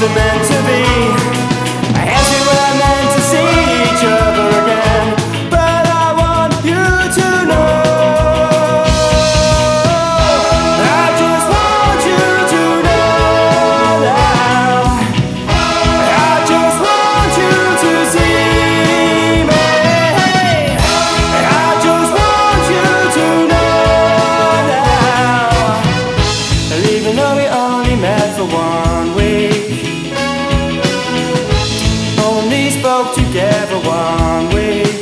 wasn't meant to be. I guess we were meant to see each other again, but I want you to know, I just want you to know now. I just want you to see me. I just want you to know now. Even though we only met for 1 week, only spoke together 1 week,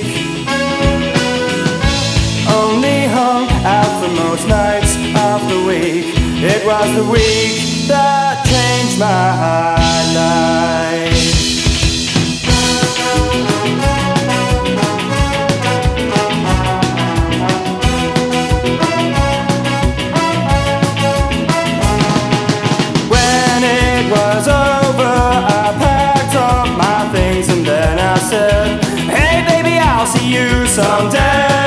only hung out for most nights of the week. It was the week that changed my life. When it was over, I packed up my things and then I said, hey baby, I'll see you someday.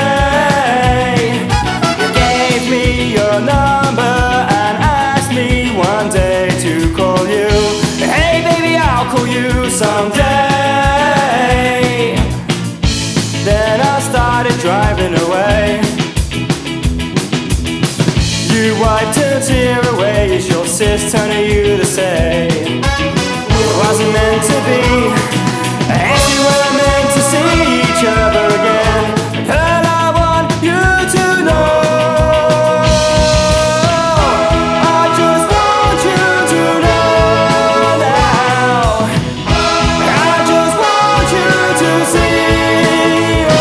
You gave me your number and asked me one day to call you. Hey baby, I'll call you someday. Then I started driving away. You wiped a tear away. Is your sister to you the same? It wasn't meant to be. If you were meant to see each other again, girl, I want you to know, I just want you to know now. I just want you to see me.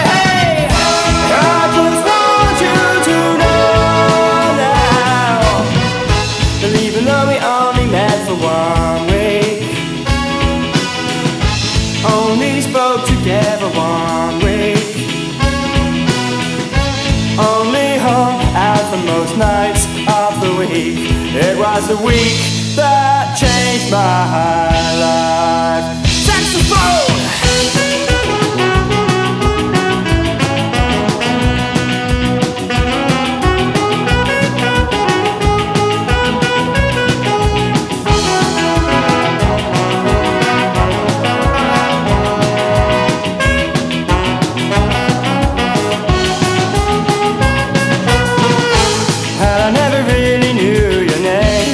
I just want you to know now. Even though we only met for 1 week, only spoke together 1 week, only hung out for most nights of the week. It was the week that changed my life. Saxophone! I never really knew your name.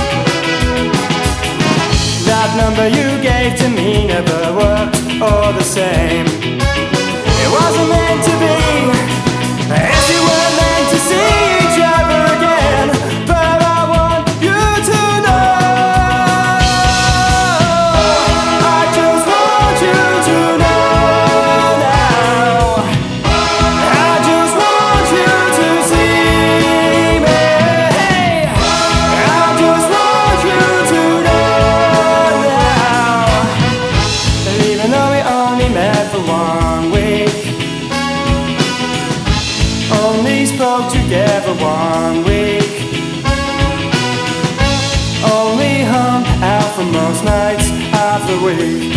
That number you gave to me never worked all the same. It wasn't meant to be. If you were meant to see each other again, but I want you to know, I just want you to know now. I just want you to see me. I just want you to know now. Even though we only met for 1 week, only spoke together 1 week, only hung out for most nights of the week.